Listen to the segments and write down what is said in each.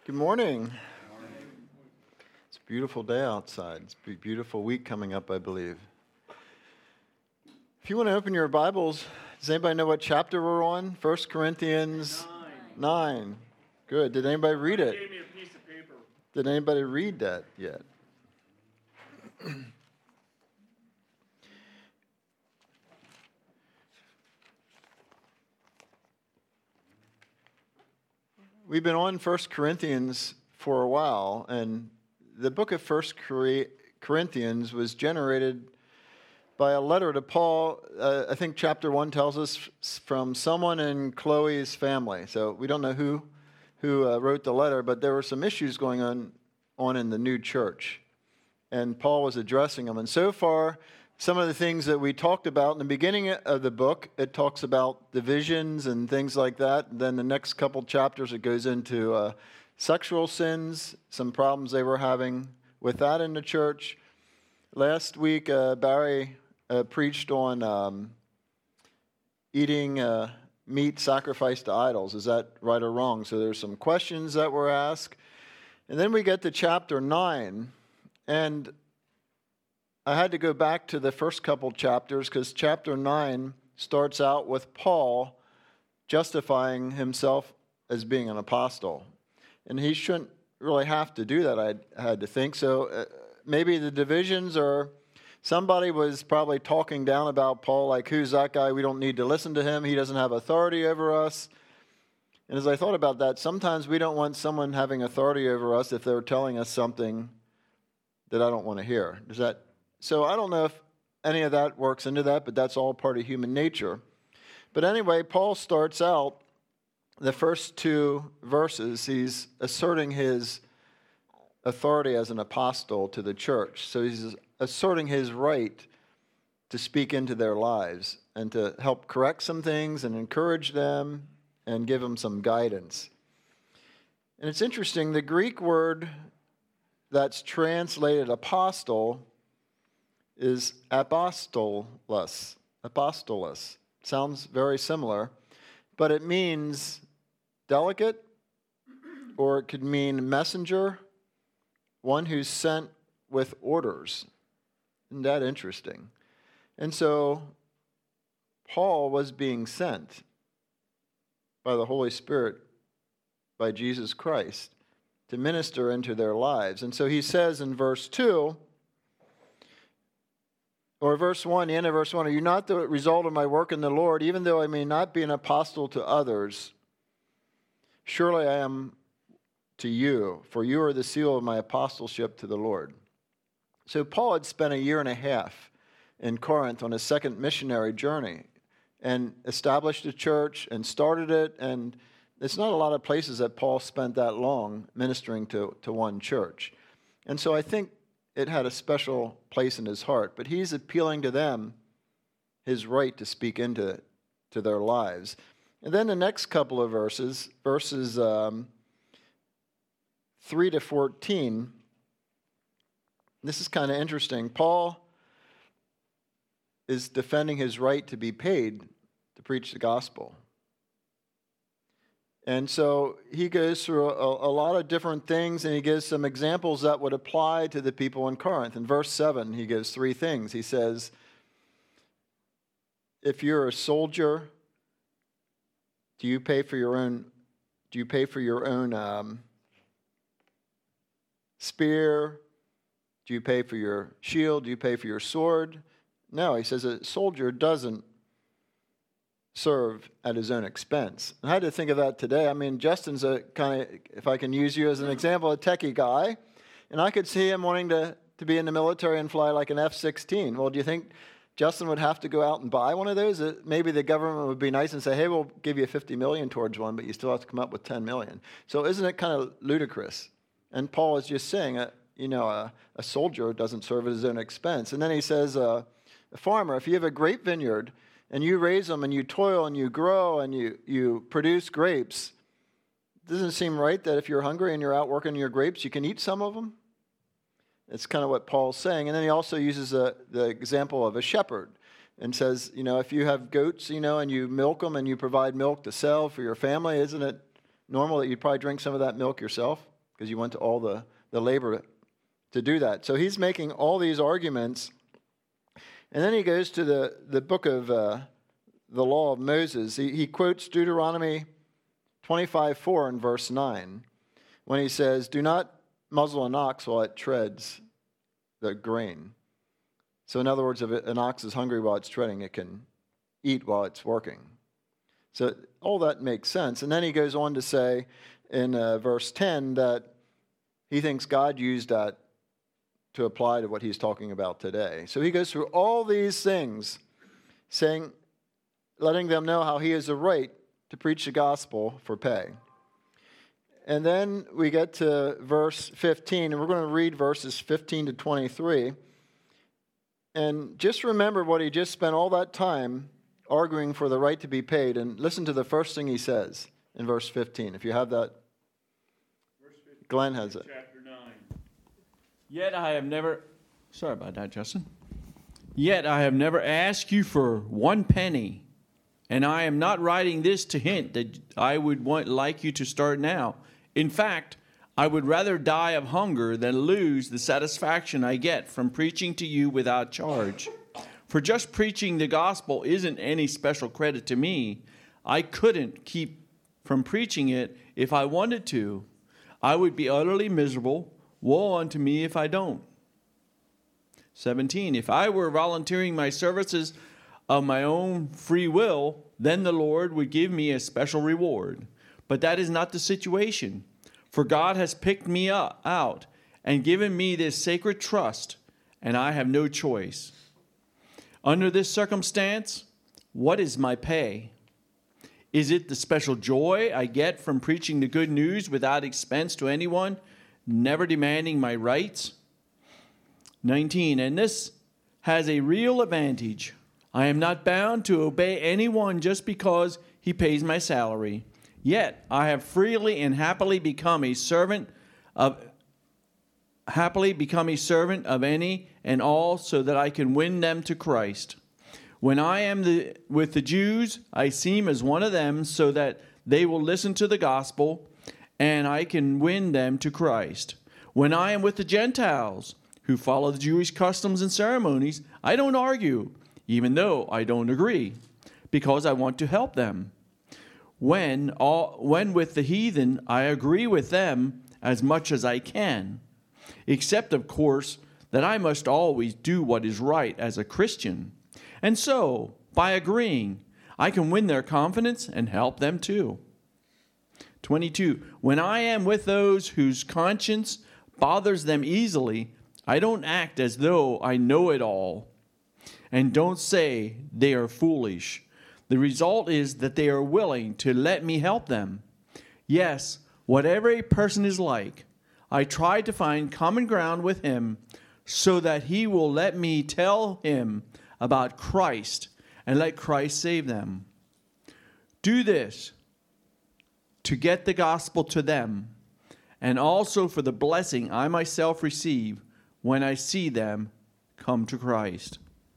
Good morning. It's a beautiful day outside. It's a beautiful week coming up, I believe. If you want to open your Bibles, does anybody know what chapter we're on? 1 Corinthians 9. Good. Did anybody read it? Gave me a piece of paper. Did anybody read that yet? We've been on 1 Corinthians for a while, and the book of 1 Corinthians was generated by a letter to Paul. I think chapter 1 tells us from someone in Chloe's family. So we don't know who wrote the letter, but there were some issues going on in the new church, and Paul was addressing them. And so far, some of the things that we talked about in the beginning of the book, it talks about divisions and things like that. And then the next couple chapters, it goes into sexual sins, some problems they were having with that in the church. Last week, Barry preached on eating meat sacrificed to idols. Is that right or wrong? So there's some questions that were asked. And then we get to chapter 9, and I had to go back to the first couple chapters because chapter 9 starts out with Paul justifying himself as being an apostle. And he shouldn't really have to do that, I had to think. So maybe the divisions, or somebody was probably talking down about Paul, like, who's that guy? We don't need to listen to him. He doesn't have authority over us. And as I thought about that, sometimes we don't want someone having authority over us if they're telling us something that I don't want to hear. So I don't know if any of that works into that, but that's all part of human nature. But anyway, Paul starts out the first two verses, he's asserting his authority as an apostle to the church. So he's asserting his right to speak into their lives and to help correct some things and encourage them and give them some guidance. And it's interesting, the Greek word that's translated apostle is apostolos. Apostolos. Sounds very similar, but it means delegate, or it could mean messenger, one who's sent with orders. Isn't that interesting? And so Paul was being sent by the Holy Spirit, by Jesus Christ, to minister into their lives. And so he says in verse 2, or verse 1, the end of verse 1, are you not the result of my work in the Lord, even though I may not be an apostle to others? Surely I am to you, for you are the seal of my apostleship to the Lord. So Paul had spent 1.5 years in Corinth on his second missionary journey and established a church and started it. And it's not a lot of places that Paul spent that long ministering to one church. And so I think it had a special place in his heart. But he's appealing to them, his right to speak into their lives. And then the next couple of verses 3 to 14, this is kind of interesting. Paul is defending his right to be paid to preach the gospel. And so he goes through a lot of different things, and he gives some examples that would apply to the people in Corinth. In verse 7, he gives 3 things. He says, if you're a soldier, do you pay for your own spear? Do you pay for your shield? Do you pay for your sword? No, he says a soldier doesn't serve at his own expense. I had to think of that today. I mean, Justin's a kind of, if I can use you as an example, a techie guy, and I could see him wanting to be in the military and fly like an F-16. Well, do you think Justin would have to go out and buy one of those? Maybe the government would be nice and say, hey, we'll give you $50 million towards one, but you still have to come up with $10 million. So isn't it kind of ludicrous? And Paul is just saying, a soldier doesn't serve at his own expense. And then he says, a farmer, if you have a grape vineyard and you raise them and you toil and you grow and you produce grapes, doesn't it seem right that if you're hungry and you're out working your grapes, you can eat some of them? It's kind of what Paul's saying. And then he also uses the example of a shepherd and says, if you have goats, and you milk them and you provide milk to sell for your family, isn't it normal that you'd probably drink some of that milk yourself? because you went to all the labor to do that. So he's making all these arguments. And then he goes to the book of the law of Moses. He quotes Deuteronomy 25:4 in verse 9 when he says, "Do not muzzle an ox while it treads the grain." So in other words, if an ox is hungry while it's treading, it can eat while it's working. So all that makes sense. And then he goes on to say in verse 10 that he thinks God used that to apply to what he's talking about today. So he goes through all these things, saying, letting them know how he has a right to preach the gospel for pay. And then we get to verse 15, and we're going to read verses 15 to 23. And just remember what he just spent all that time arguing for the right to be paid. And listen to the first thing he says in verse 15. If you have that, verse 15, Glenn has it. Chapter 9. Yet I have never, sorry about that, Justin. Yet I have never asked you for 1 penny. And I am not writing this to hint that I would like you to start now. In fact, I would rather die of hunger than lose the satisfaction I get from preaching to you without charge. For just preaching the gospel isn't any special credit to me. I couldn't keep from preaching it if I wanted to. I would be utterly miserable. Woe unto me if I don't. 17. If I were volunteering my services of my own free will, then the Lord would give me a special reward. But that is not the situation. For God has picked me out and given me this sacred trust, and I have no choice. Under this circumstance, what is my pay? Is it the special joy I get from preaching the good news without expense to anyone, never demanding my rights? 19. And this has a real advantage. I am not bound to obey anyone just because he pays my salary. Yet I have freely and happily become a servant of any and all, so that I can win them to Christ. When I am with the Jews, I seem as one of them, so that they will listen to the gospel, and I can win them to Christ. When I am with the Gentiles, who follow the Jewish customs and ceremonies, I don't argue, even though I don't agree, because I want to help them. When with the heathen, I agree with them as much as I can, except, of course, that I must always do what is right as a Christian. And so, by agreeing, I can win their confidence and help them too. 22. When I am with those whose conscience bothers them easily, I don't act as though I know it all, and don't say they are foolish. The result is that they are willing to let me help them. Yes, whatever a person is like, I try to find common ground with him so that he will let me tell him about Christ and let Christ save them. Do this to get the gospel to them, and also for the blessing I myself receive when I see them come to Christ.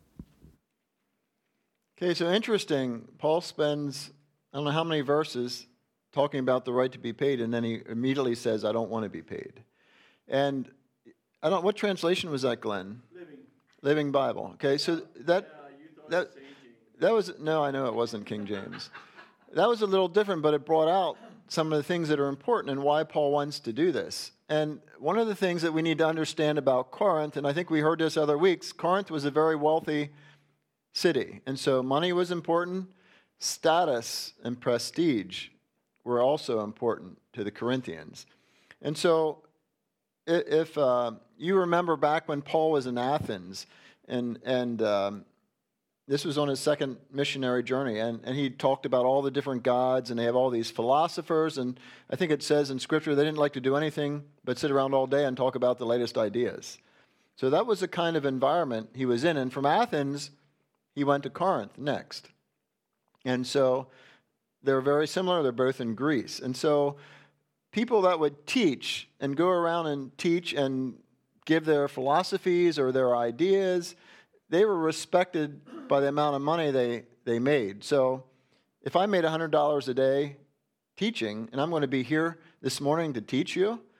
Okay, so interesting. Paul spends, I don't know how many verses talking about the right to be paid, and then he immediately says, I don't want to be paid. And what translation was that, Glenn? Living Bible. Okay, so that was, no, I know it wasn't King James. That was a little different, but it brought out some of the things that are important and why Paul wants to do this. And one of the things that we need to understand about Corinth, and I think we heard this other weeks, Corinth was a very wealthy city. And so money was important. Status and prestige were also important to the Corinthians. And so if you remember back when Paul was in Athens, and this was on his second missionary journey, and he talked about all the different gods, and they have all these philosophers, and I think it says in Scripture they didn't like to do anything but sit around all day and talk about the latest ideas. So that was the kind of environment he was in. And from Athens, he went to Corinth next. And so they're very similar. They're both in Greece. And so people that would teach and go around and teach and give their philosophies or their ideas, they were respected by the amount of money they made. So if I made $100 a day teaching, and I'm going to be here this morning to teach you,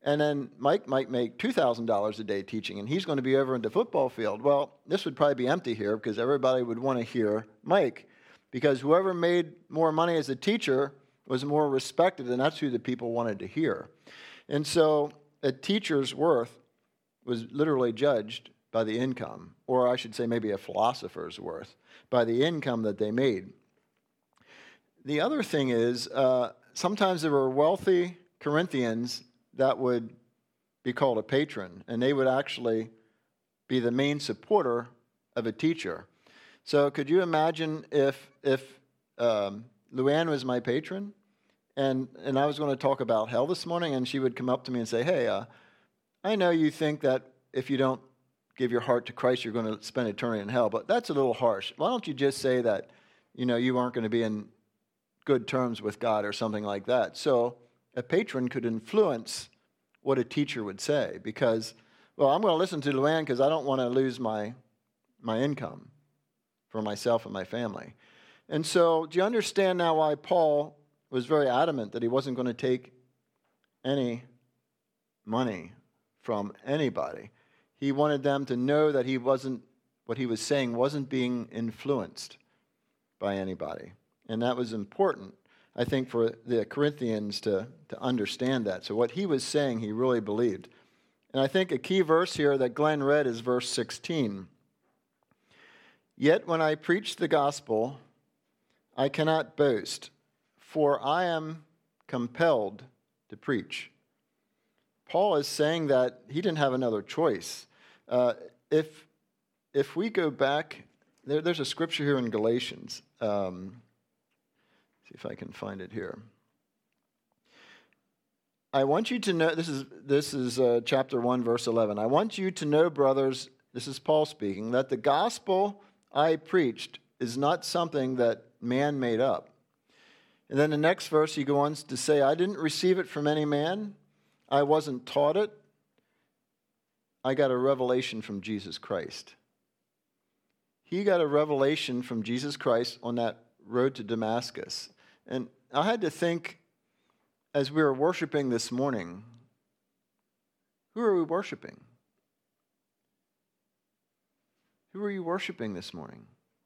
And then Mike might make $2,000 a day teaching, and he's going to be over in the football field. Well, this would probably be empty here because everybody would want to hear Mike, because whoever made more money as a teacher was more respected, and that's who the people wanted to hear. And so a teacher's worth was literally judged by the income, or I should say maybe a philosopher's worth, by the income that they made. The other thing is, sometimes there were wealthy Corinthians that would be called a patron, and they would actually be the main supporter of a teacher. So could you imagine if Luann was my patron, and I was going to talk about hell this morning, and she would come up to me and say, hey, I know you think that if you don't give your heart to Christ, you're going to spend eternity in hell, but that's a little harsh. Why don't you just say that, you aren't going to be in good terms with God or something like that? So a patron could influence what a teacher would say because, well, I'm going to listen to Luann because I don't want to lose my income for myself and my family. And so do you understand now why Paul was very adamant that he wasn't going to take any money from anybody? He wanted them to know that what he was saying wasn't being influenced by anybody. And that was important, I think, for the Corinthians to understand that. So what he was saying, he really believed. And I think a key verse here that Glenn read is verse 16. Yet when I preach the gospel, I cannot boast, for I am compelled to preach. Paul is saying that he didn't have another choice. If we go back, there's a scripture here in Galatians. See if I can find it here. I want you to know, this is chapter 1, verse 11. I want you to know, brothers, this is Paul speaking, that the gospel I preached is not something that man made up. And then the next verse he goes on to say, I didn't receive it from any man. I wasn't taught it. I got a revelation from Jesus Christ. He got a revelation from Jesus Christ on that road to Damascus. And I had to think, as we were worshiping this morning, who are we worshiping? Who are you worshiping this morning?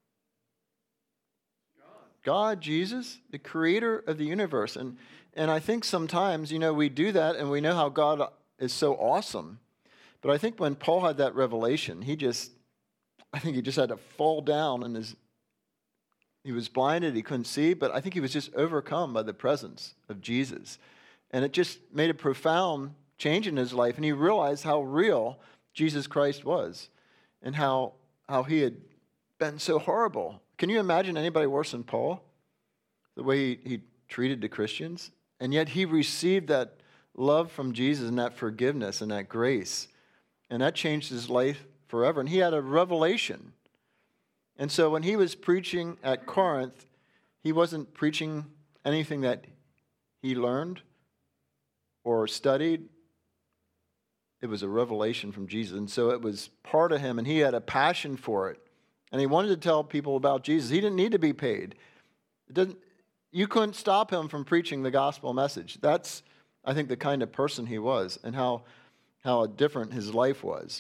God, Jesus, the creator of the universe. And I think sometimes, we do that and we know how God is so awesome. But I think when Paul had that revelation, I think he just had to fall down and he was blinded, he couldn't see, but I think he was just overcome by the presence of Jesus. And it just made a profound change in his life. And he realized how real Jesus Christ was and how he had been so horrible. Can you imagine anybody worse than Paul? The way he treated the Christians? And yet he received that love from Jesus and that forgiveness and that grace. And that changed his life forever. And he had a revelation. And so when he was preaching at Corinth, he wasn't preaching anything that he learned or studied. It was a revelation from Jesus. And so it was part of him, and he had a passion for it. And he wanted to tell people about Jesus. He didn't need to be paid. You couldn't stop him from preaching the gospel message. That's, I think, the kind of person he was and how different his life was.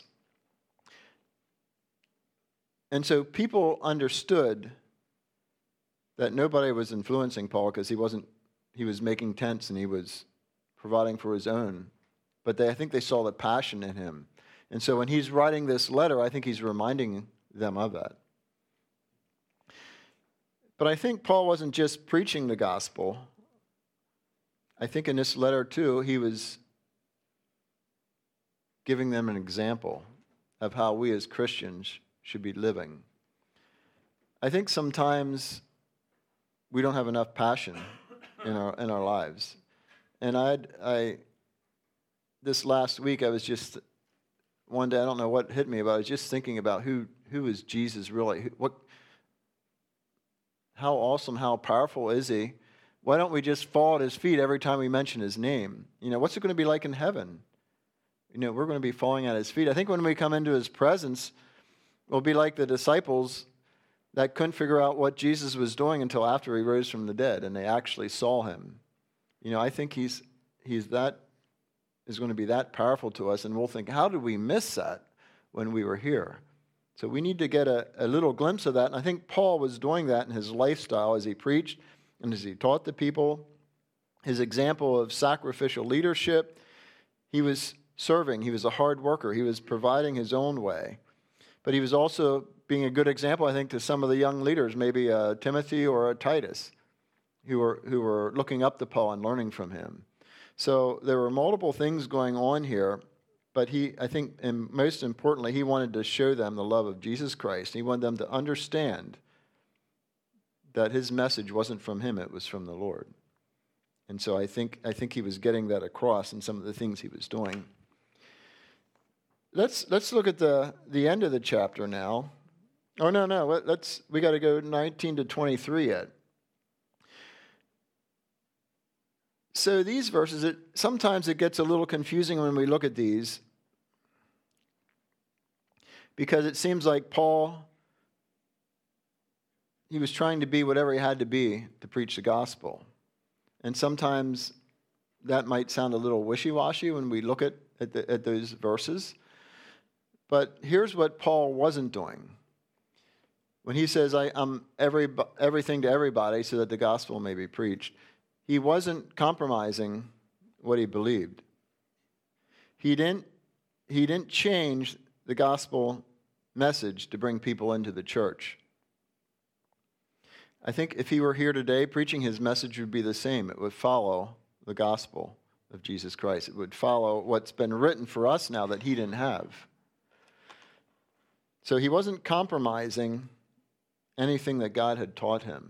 And so people understood that nobody was influencing Paul because he was making tents and he was providing for his own. But I think they saw the passion in him. And so when he's writing this letter, I think he's reminding them of that. But I think Paul wasn't just preaching the gospel. I think in this letter, too, he was giving them an example of how we as Christians should be living. I think sometimes we don't have enough passion in our lives. And this last week, I was just, one day, I don't know what hit me, but I was just thinking about who is Jesus really? How awesome, how powerful is he? Why don't we just fall at his feet every time we mention his name? What's it going to be like in heaven? We're going to be falling at his feet. I think when we come into his presence, we'll be like the disciples that couldn't figure out what Jesus was doing until after he rose from the dead, and they actually saw him. I think he's that is going to be that powerful to us, and we'll think, how did we miss that when we were here? So we need to get a little glimpse of that, and I think Paul was doing that in his lifestyle as he preached and as he taught the people. His example of sacrificial leadership, he was serving, he was a hard worker, he was providing his own way. But he was also being a good example, I think, to some of the young leaders, maybe Timothy or Titus, who were looking up to Paul and learning from him. So there were multiple things going on here, but I think, and most importantly, he wanted to show them the love of Jesus Christ. He wanted them to understand that his message wasn't from him, it was from the Lord. And so I think he was getting that across in some of the things he was doing. Let's look at the end of the chapter now. Oh, no, we got to go 19 to 23 yet. So these verses, sometimes it gets a little confusing when we look at these, because it seems like Paul, he was trying to be whatever he had to be to preach the gospel. And sometimes that might sound a little wishy-washy when we look at those verses. But here's what Paul wasn't doing. When he says, I'm everything to everybody so that the gospel may be preached, he wasn't compromising what he believed. He didn't change the gospel message to bring people into the church. I think if he were here today, preaching his message would be the same. It would follow the gospel of Jesus Christ. It would follow what's been written for us now that he didn't have. So he wasn't compromising anything that God had taught him.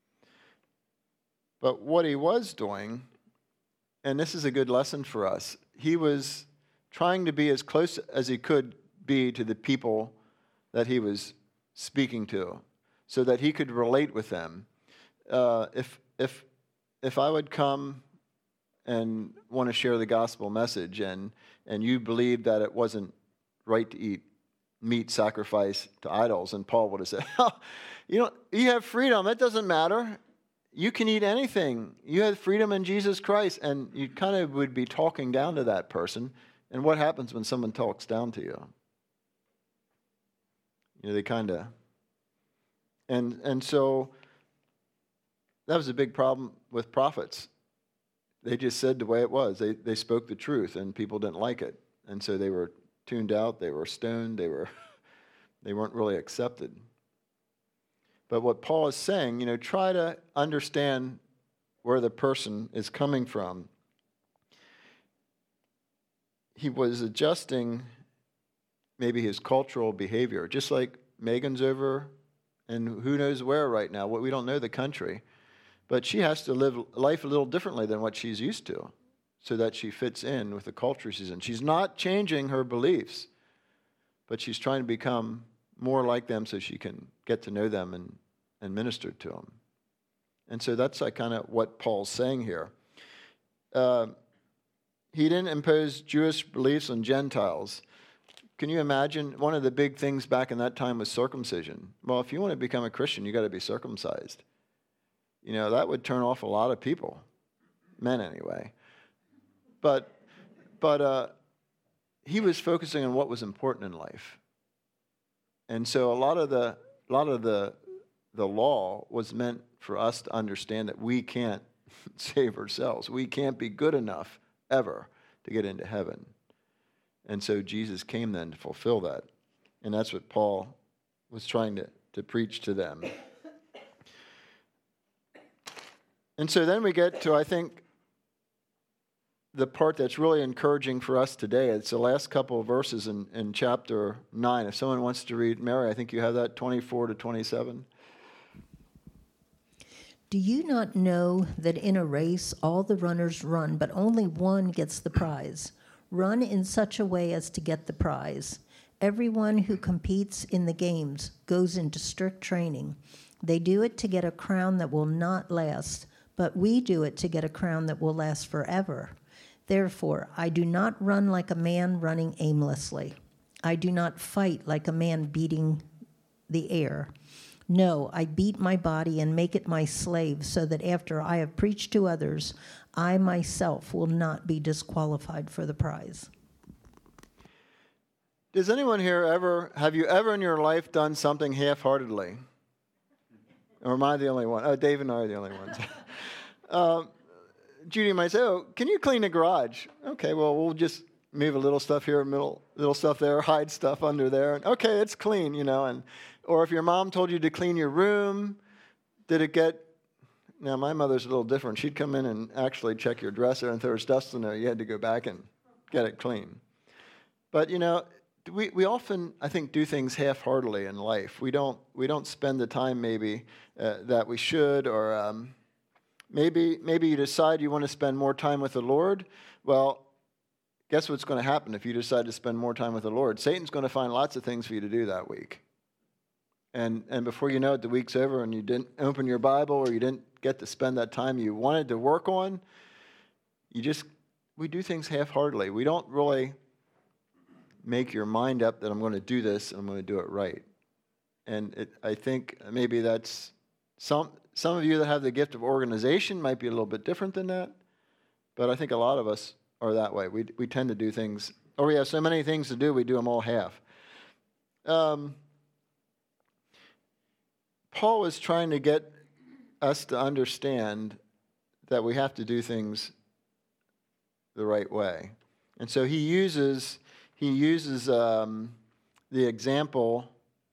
But what he was doing, and this is a good lesson for us, he was trying to be as close as he could be to the people that he was speaking to, so that he could relate with them. If I would come and want to share the gospel message, and you believe that it wasn't right to eat meat sacrificed to idols, and Paul would have said, you have freedom, it doesn't matter. You can eat anything. You have freedom in Jesus Christ. And you kind of would be talking down to that person. And what happens when someone talks down to you? They kind of... And so that was a big problem with prophets. They just said the way it was. They spoke the truth, and people didn't like it. And so they were tuned out, they were stoned, they weren't really accepted. But what Paul is saying, try to understand where the person is coming from. He was adjusting maybe his cultural behavior, just like Megan's over and who knows where right now. We don't know the country. But she has to live life a little differently than what she's used to, so that she fits in with the culture she's in. She's not changing her beliefs, but she's trying to become more like them so she can get to know them and minister to them. And so that's kind of what Paul's saying here. He didn't impose Jewish beliefs on Gentiles. Can you imagine? One of the big things back in that time was circumcision. Well, if you want to become a Christian, you got to be circumcised. That would turn off a lot of people, men anyway. But he was focusing on what was important in life, and so a lot of the law was meant for us to understand that we can't save ourselves. We can't be good enough ever to get into heaven, and so Jesus came then to fulfill that, and that's what Paul was trying to preach to them. And so then we get to, I think, the part that's really encouraging for us today. It's the last couple of verses in chapter 9. If someone wants to read, Mary, I think you have that, 24 to 27. Do you not know that in a race all the runners run, but only one gets the prize? Run in such a way as to get the prize. Everyone who competes in the games goes into strict training. They do it to get a crown that will not last, but we do it to get a crown that will last forever. Therefore, I do not run like a man running aimlessly. I do not fight like a man beating the air. No, I beat my body and make it my slave, so that after I have preached to others, I myself will not be disqualified for the prize. Does anyone here have you ever in your life done something half-heartedly? Or am I the only one? Oh, Dave and I are the only ones. Judy might say, oh, can you clean the garage? Okay, well, we'll just move a little stuff here, little stuff there, hide stuff under there. And, okay, it's clean, or if your mom told you to clean your room, now my mother's a little different. She'd come in and actually check your dresser, and if there was dust in there, you had to go back and get it clean. But, we often, I think, do things half-heartedly in life. We don't spend the time maybe that we should, or maybe you decide you want to spend more time with the Lord. Well, guess what's going to happen if you decide to spend more time with the Lord? Satan's going to find lots of things for you to do that week. And before you know it, the week's over and you didn't open your Bible, or you didn't get to spend that time you wanted to work on. We do things half-heartedly. We don't really make your mind up that I'm going to do this and I'm going to do it right. And I think maybe that's some of you that have the gift of organization might be a little bit different than that, but I think a lot of us are that way. We tend to do things, or we have so many things to do, we do them all half. Paul was trying to get us to understand that we have to do things the right way. And so he uses the example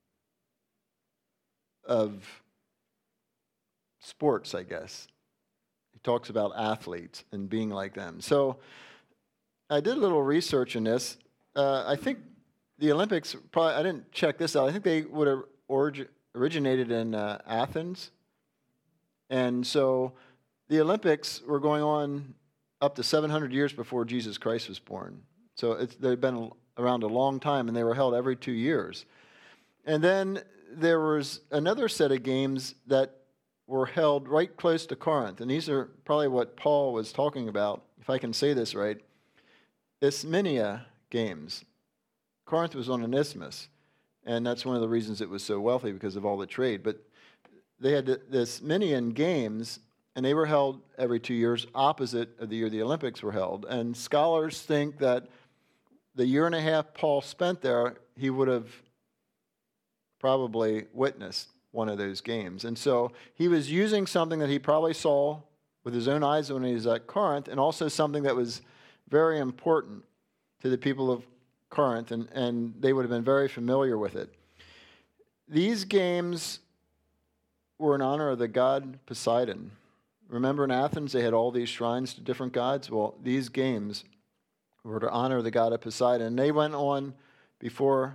of sports, I guess. He talks about athletes and being like them. So I did a little research in this. I think the Olympics, I didn't check this out. I think they would have originated in Athens. And so the Olympics were going on up to 700 years before Jesus Christ was born. So they've been around a long time, and they were held every 2 years. And then there was another set of games that were held right close to Corinth. And these are probably what Paul was talking about, if I can say this right. Isthmia games. Corinth was on an isthmus, and that's one of the reasons it was so wealthy, because of all the trade. But they had the Isthmian games, and they were held every 2 years, opposite of the year the Olympics were held. And scholars think that the year and a half Paul spent there, he would have probably witnessed one of those games. And so he was using something that he probably saw with his own eyes when he was at Corinth, and also something that was very important to the people of Corinth, and they would have been very familiar with it. These games were in honor of the god Poseidon. Remember in Athens, they had all these shrines to different gods? Well, these games were to honor the god of Poseidon. And they went on before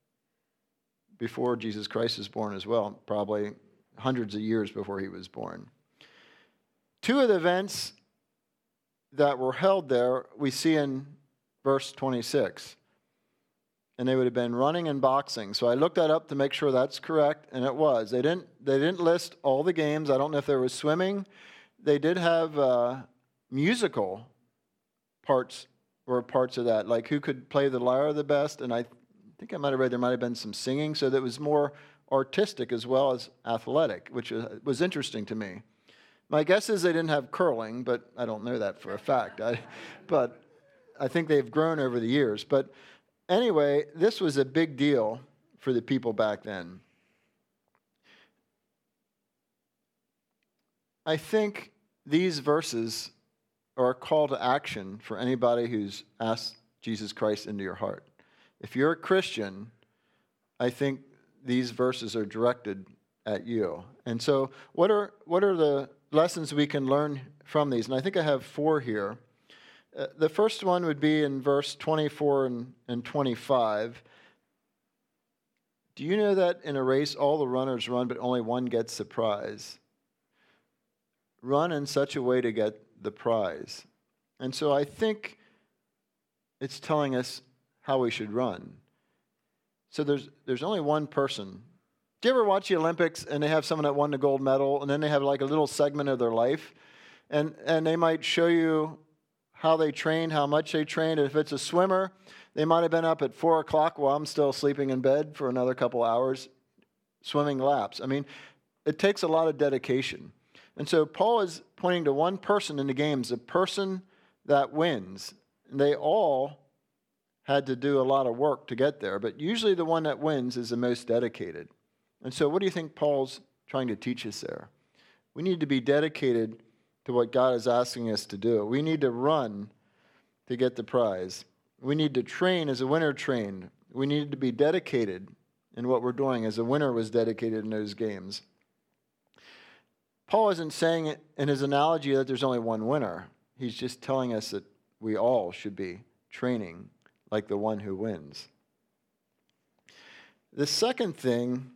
Jesus Christ was born as well, probably hundreds of years before he was born. Two of the events that were held there we see in verse 26. And they would have been running and boxing. So I looked that up to make sure that's correct, and it was. They didn't list all the games. I don't know if there was swimming. They did have musical parts of that, like who could play the lyre the best, and I think I might have read there might have been some singing, so that was more artistic as well as athletic, which was interesting to me. My guess is they didn't have curling, but I don't know that for a fact. But I think they've grown over the years. But anyway, this was a big deal for the people back then. I think these verses are a call to action for anybody who's asked Jesus Christ into your heart. If you're a Christian, I think these verses are directed at you. And so what are the lessons we can learn from these? And I think I have 4 here. The first one would be in verse 24 and 25. Do you know that in a race all the runners run, but only one gets the prize? Run in such a way to get the prize. And so I think it's telling us how we should run. So there's only one person. Do you ever watch the Olympics and they have someone that won the gold medal, and then they have like a little segment of their life, and they might show you how they trained, how much they trained. And if it's a swimmer, they might have been up at 4 o'clock while I'm still sleeping in bed for another couple hours, swimming laps. I mean, it takes a lot of dedication. And so Paul is pointing to one person in the games, the person that wins. And they all had to do a lot of work to get there, but usually the one that wins is the most dedicated. And so what do you think Paul's trying to teach us there? We need to be dedicated to what God is asking us to do. We need to run to get the prize. We need to train as a winner trained. We need to be dedicated in what we're doing as a winner was dedicated in those games. Paul isn't saying it in his analogy that there's only one winner. He's just telling us that we all should be training like the one who wins. The second thing,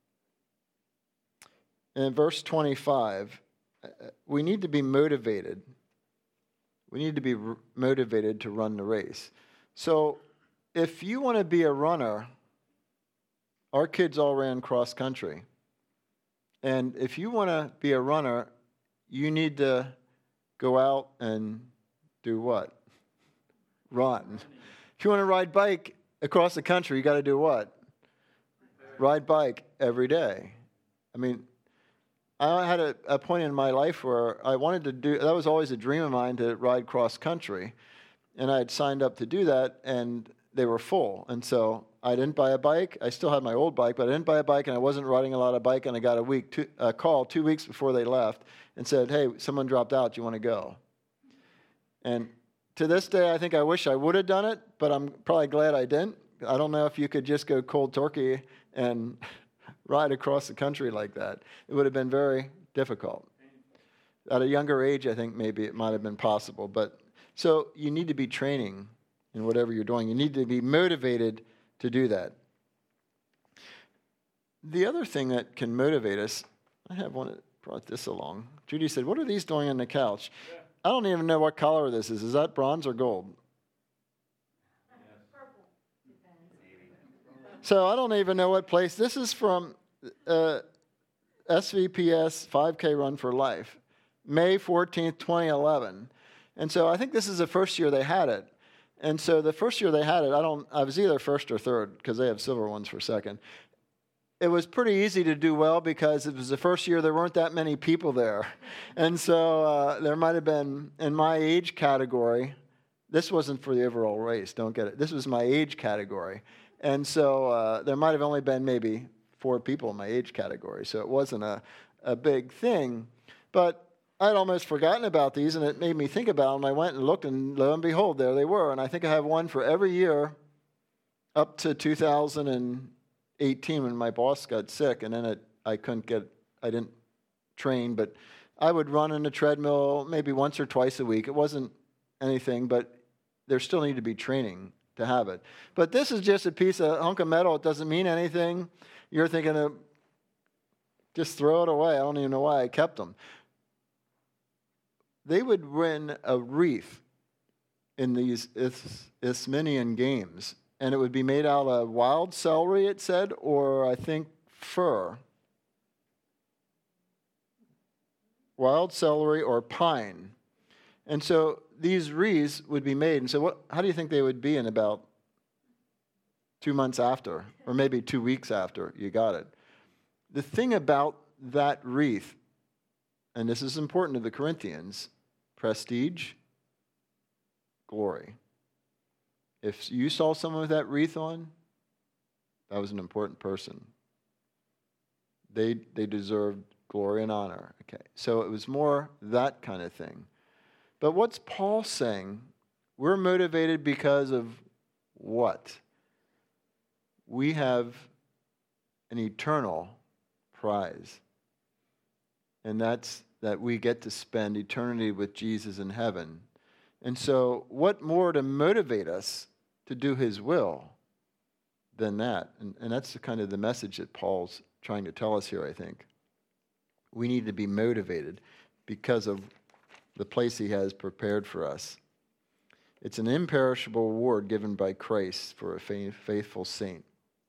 in verse 25, we need to be motivated. We need to be motivated to run the race. So if you want to be a runner, our kids all ran cross country. And if you want to be a runner, you need to go out and do what? Run. If you want to ride bike across the country, you got to do what? Ride bike every day. I mean, I had a point in my life where I wanted to do, that was always a dream of mine, to ride cross country. And I had signed up to do that, and they were full. And so I didn't buy a bike. I still had my old bike, but I didn't buy a bike, and I wasn't riding a lot of bike. And I got a call 2 weeks before they left and said, hey, someone dropped out. Do you want to go? And to this day, I think I wish I would have done it, but I'm probably glad I didn't. I don't know if you could just go cold turkey and ride across the country like that. It would have been very difficult. At a younger age, I think maybe it might have been possible. But so you need to be training in whatever you're doing. You need to be motivated to do that. The other thing that can motivate us, I have one that brought this along. Judy said, what are these doing on the couch? Yeah. I don't even know what color this is. Is that bronze or gold? Purple. So I don't even know what place. This is from SVPS 5K Run for Life, May 14th, 2011. And so I think this is the first year they had it. And so the first year they had it, I was either first or third, because they have silver ones for second. It was pretty easy to do well because it was the first year there weren't that many people there. And so there might have been, in my age category, this wasn't for the overall race, don't get it. This was my age category. And so there might have only been maybe 4 people in my age category. So it wasn't a big thing. But I'd almost forgotten about these, and it made me think about them. I went and looked, and lo and behold, there they were. And I think I have one for every year up to 2018 when my boss got sick, and then I didn't train, but I would run on the treadmill maybe once or twice a week. It wasn't anything, but there still needed to be training to have it. But this is just a hunk of metal. It doesn't mean anything. You're thinking of just throw it away. I don't even know why I kept them. They would win a wreath in these Isthmian games, and it would be made out of wild celery, it said, or I think fir. Wild celery or pine. And so these wreaths would be made. And so how do you think they would be in about 2 months after, or maybe 2 weeks after you got it? The thing about that wreath, and this is important to the Corinthians, prestige, glory. If you saw someone with that wreath on, that was an important person. They deserved glory and honor. Okay, so it was more that kind of thing. But what's Paul saying? We're motivated because of what? We have an eternal prize. And that's that we get to spend eternity with Jesus in heaven. And so what more to motivate us to do his will than that? And that's the kind of the message that Paul's trying to tell us here, I think. We need to be motivated because of the place he has prepared for us. It's an imperishable reward given by Christ for a faithful saint.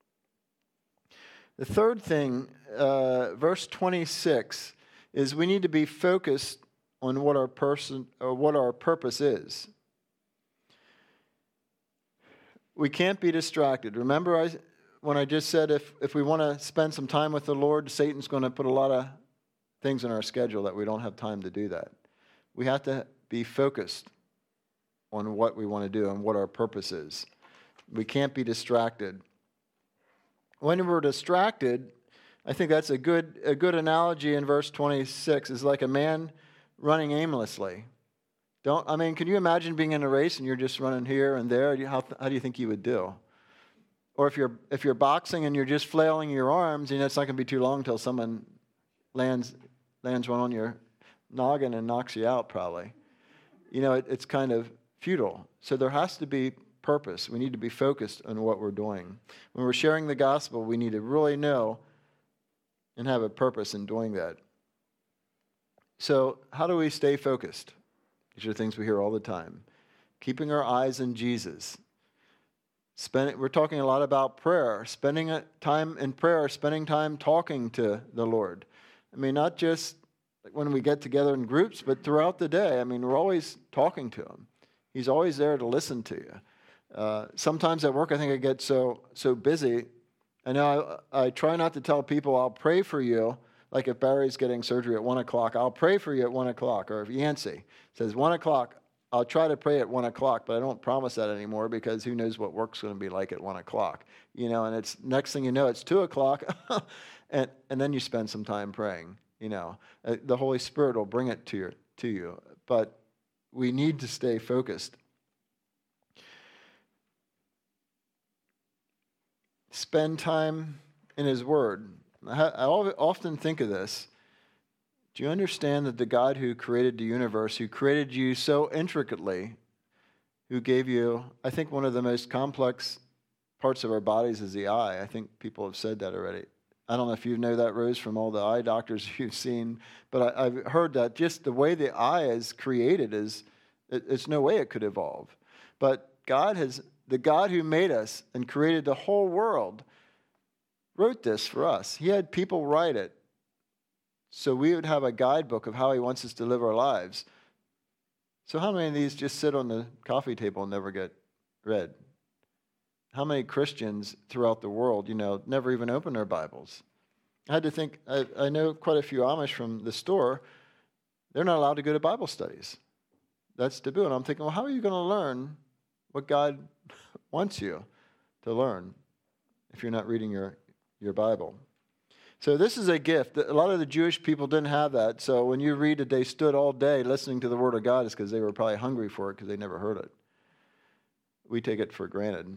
The third thing, verse 26, is we need to be focused on what our purpose is. We can't be distracted. Remember when I just said if we want to spend some time with the Lord, Satan's going to put a lot of things in our schedule that we don't have time to do that. We have to be focused on what we want to do and what our purpose is. We can't be distracted. When we're distracted, I think that's a good analogy in verse 26 is like a man running aimlessly. Can you imagine being in a race and you're just running here and there? How do you think you would do? Or if you're boxing and you're just flailing your arms, it's not going to be too long until someone lands one on your noggin and knocks you out probably. It's kind of futile. So there has to be purpose. We need to be focused on what we're doing. When we're sharing the gospel, we need to really know and have a purpose in doing that. So how do we stay focused? These are things we hear all the time. Keeping our eyes on Jesus. We're talking a lot about prayer. Spending time in prayer, spending time talking to the Lord. Not just when we get together in groups, but throughout the day. We're always talking to Him. He's always there to listen to you. Sometimes at work, I think I get so busy. I know I try not to tell people, I'll pray for you. Like if Barry's getting surgery at 1 o'clock, I'll pray for you at 1 o'clock. Or if Yancey says 1 o'clock, I'll try to pray at 1 o'clock, but I don't promise that anymore because who knows what work's going to be like at 1 o'clock. And it's next thing you know, it's 2 o'clock, and then you spend some time praying. The Holy Spirit will bring it to you. But we need to stay focused. Spend time in His Word. I often think of this. Do you understand that the God who created the universe, who created you so intricately, who gave you, I think one of the most complex parts of our bodies is the eye. I think people have said that already. I don't know if you know that, Rose, from all the eye doctors you've seen, but I've heard that just the way the eye is created it's no way it could evolve. But the God who made us and created the whole world wrote this for us. He had people write it so we would have a guidebook of how He wants us to live our lives. So how many of these just sit on the coffee table and never get read? How many Christians throughout the world, never even open their Bibles? I had to think, I know quite a few Amish from the store, they're not allowed to go to Bible studies. That's taboo. And I'm thinking, well, how are you going to learn what God wants you to learn if you're not reading your Bible? So this is a gift. A lot of the Jewish people didn't have that. So when you read that they stood all day listening to the Word of God, it's because they were probably hungry for it because they never heard it. We take it for granted.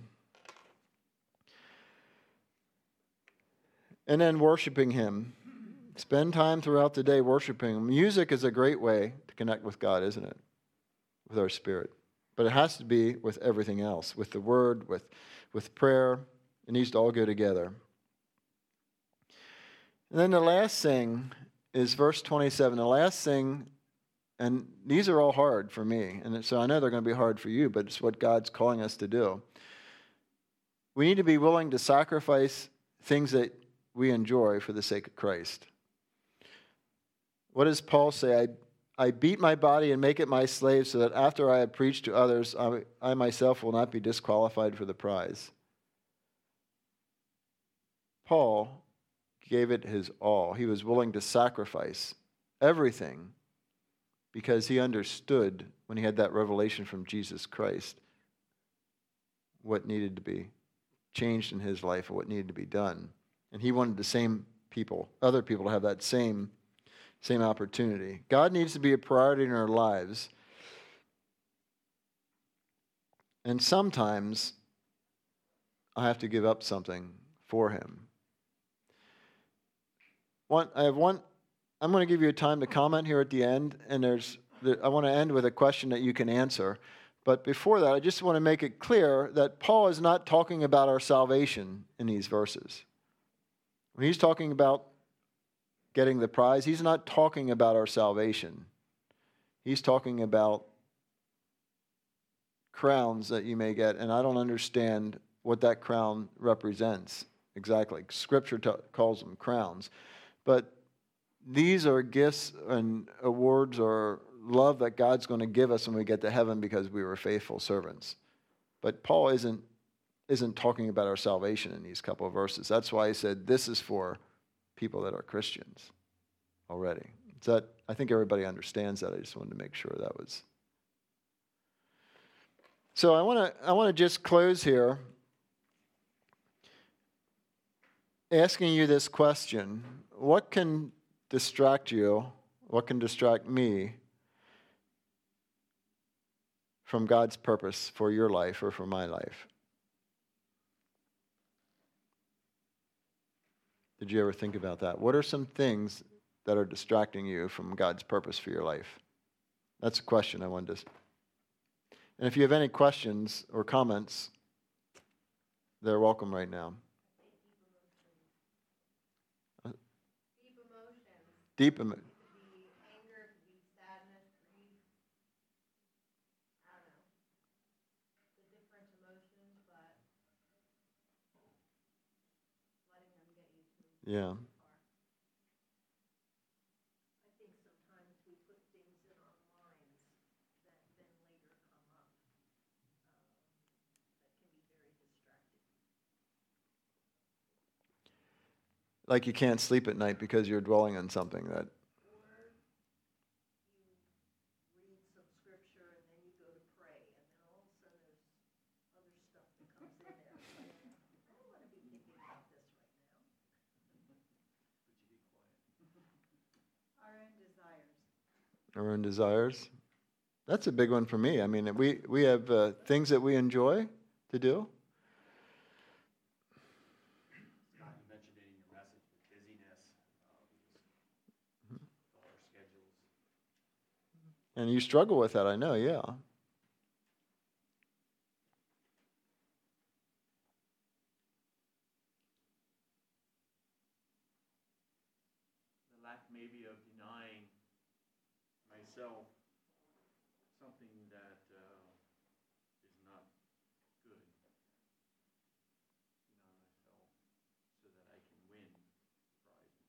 And then worshiping Him. Spend time throughout the day worshiping Him. Music is a great way to connect with God, isn't it? With our spirit. But it has to be with everything else, with the Word, with prayer. It needs to all go together. And then the last thing is verse 27. The last thing, and these are all hard for me, and so I know they're going to be hard for you, but it's what God's calling us to do. We need to be willing to sacrifice things that we enjoy for the sake of Christ. What does Paul say? I beat my body and make it my slave so that after I have preached to others, I myself will not be disqualified for the prize. Paul gave it his all. He was willing to sacrifice everything because he understood when he had that revelation from Jesus Christ what needed to be changed in his life and what needed to be done. And he wanted other people to have that same opportunity. God needs to be a priority in our lives. And sometimes I have to give up something for Him. I'm going to give you a time to comment here at the end, and I want to end with a question that you can answer. But before that, I just want to make it clear that Paul is not talking about our salvation in these verses. When he's talking about getting the prize, he's not talking about our salvation. He's talking about crowns that you may get, and I don't understand what that crown represents exactly. Scripture calls them crowns. But these are gifts and awards or love that God's going to give us when we get to heaven because we were faithful servants. But Paul isn't isn't talking about our salvation in these couple of verses. That's why he said this is for people that are Christians already. I think everybody understands that. I just wanted to make sure that was. So I want to just close here asking you this question. What can distract you? What can distract me from God's purpose for your life or for my life? Did you ever think about that? What are some things that are distracting you from God's purpose for your life? That's a question I wanted to. And if you have any questions or comments, they're welcome right now. Deep emotions. Anger, could be sadness, grief. I don't know. The different emotions, but letting them get you through. Yeah. I think sometimes we put things in our minds that then later come up that can be very distracting. Like you can't sleep at night because you're dwelling on something that. Or you read some scripture and then you go to pray, and then all of a sudden there's other stuff that comes in there. It's like, I don't want to be thinking about this right now. Our own desires. Our own desires. That's a big one for me. I mean, we have things that we enjoy to do. Scott, you mentioned it in your message, the busyness, our schedules. And you struggle with that, I know, yeah. The lack maybe of denying myself something that is not good. Deny myself so that I can win the prize.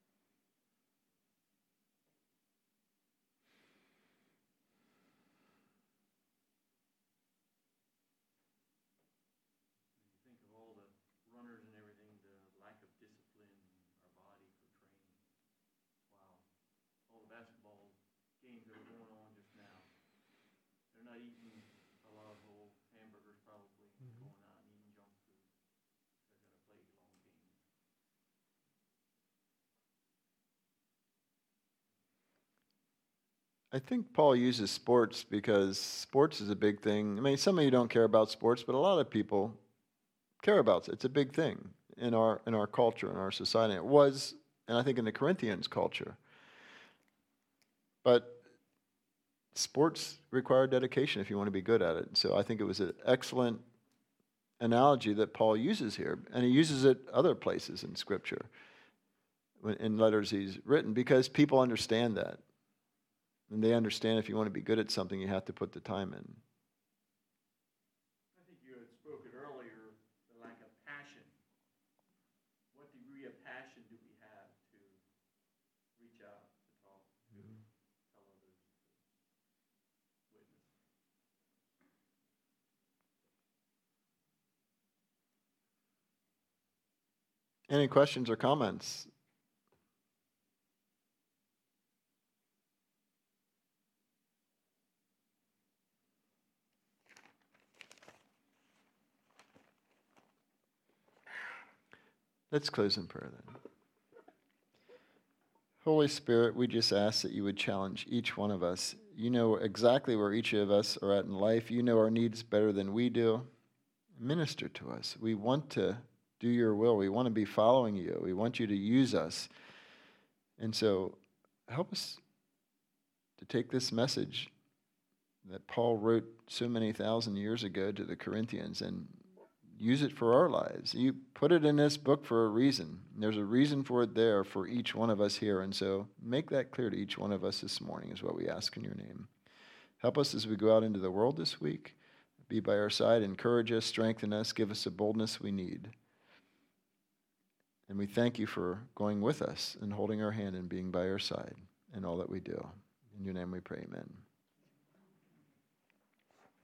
When you think of all the runners and everything, the lack of discipline in our body for training. Wow. All the basketball games that are going on just now. They're not eating a lot of whole hamburgers probably, going out and eating junk food. They're going to play long games. I think Paul uses sports because sports is a big thing. I mean, some of you don't care about sports, but a lot of people care about it. It's a big thing in our culture, in our society. It was, and I think in the Corinthians culture. But sports require dedication if you want to be good at it. So I think it was an excellent analogy that Paul uses here, and he uses it other places in Scripture, in letters he's written, because people understand that. And they understand if you want to be good at something, you have to put the time in. I think you had spoken earlier, the lack of passion. What degree of passion do we have to reach out, to talk, to tell others, to witness? Any questions or comments? Let's close in prayer then. Holy Spirit, we just ask that you would challenge each one of us. You know exactly where each of us are at in life. You know our needs better than we do. Minister to us. We want to do your will. We want to be following you. We want you to use us. And so help us to take this message that Paul wrote so many thousand years ago to the Corinthians and use it for our lives. You put it in this book for a reason. There's a reason for it there for each one of us here. And so make that clear to each one of us this morning is what we ask in your name. Help us as we go out into the world this week. Be by our side. Encourage us. Strengthen us. Give us the boldness we need. And we thank you for going with us and holding our hand and being by our side in all that we do. In your name we pray, amen.